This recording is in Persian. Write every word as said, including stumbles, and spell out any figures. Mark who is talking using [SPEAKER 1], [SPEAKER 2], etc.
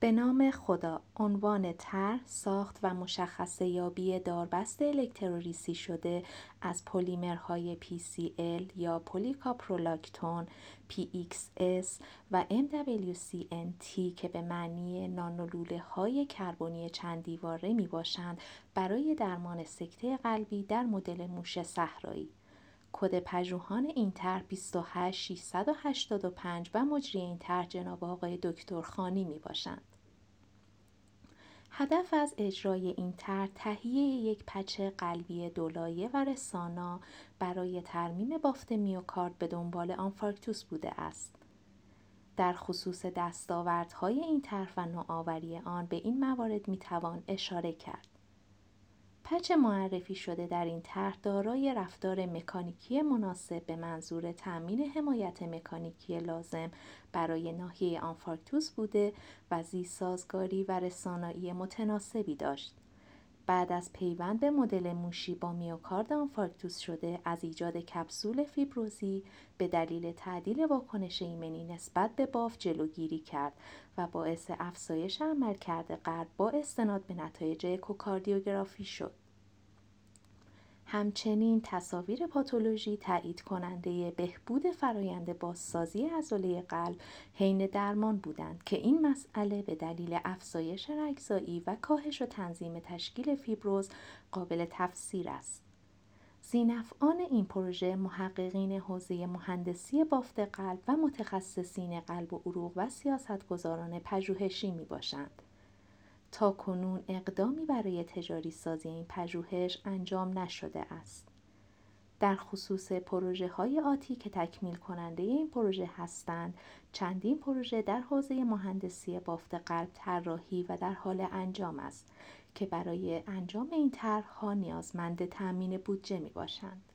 [SPEAKER 1] به نام خدا. عنوان طرح، ساخت و مشخصه یابی داربست الکترولیسی شده از پلیمرهای پی سی ال یا پلیکاپرولاکتون، پی ایکس اس و ام دبلیو سی ان تی که به معنی نانولوله های کربنی چند دیواره می باشند برای درمان سکته قلبی در مدل موش صحرایی. کد پژوهان این طرح بیست و هشت ششصد و هشتاد و پنج و مجری این طرح جناب آقای دکتر خانی می باشند. هدف از اجرای این طرح تهیه یک پچ قلبی دولایه و رسانا برای ترمیم بافت میوکارد به دنبال آنفارکتوس بوده است. در خصوص دستاوردهای این طرح و نوآوری آن به این موارد میتوان اشاره کرد. پچ معرفی شده در این طرح دارای رفتار مکانیکی مناسب به منظور تأمین حمایت مکانیکی لازم برای ناحیه آنفارکتوس بوده و زیست-سازگاری و رسانایی متناسبی داشت. بعد از پیوند به مدل موشی با میوکارد آنفارکتوس شده از ایجاد کپسول فیبروزی به دلیل تعدیل واکنش ایمنی نسبت به بافت جلوگیری کرد و باعث افزایش عملکرد قلب با استناد به نتایج اکوکاردیوگرافی شد. همچنین تصاویر پاتولوژی تایید کننده بهبود فرایند بازسازی عضله قلب حین درمان بودند که این مسئله به دلیل افزایش رگزایی و کاهش و تنظیم تشکیل فیبروز قابل تفسیر است. ذینفعان این پروژه محققین حوزه مهندسی بافت قلب و متخصصین قلب و عروق و سیاستگزاران پژوهشی می باشند. تا کنون اقدامی برای تجاری سازی این پژوهش انجام نشده است. در خصوص پروژه های آتی که تکمیل کننده این پروژه هستند، چندین پروژه در حوزه مهندسی بافت قلب طراحی و در حال انجام است که برای انجام این طرح‌ها نیازمند تأمین بودجه می باشند.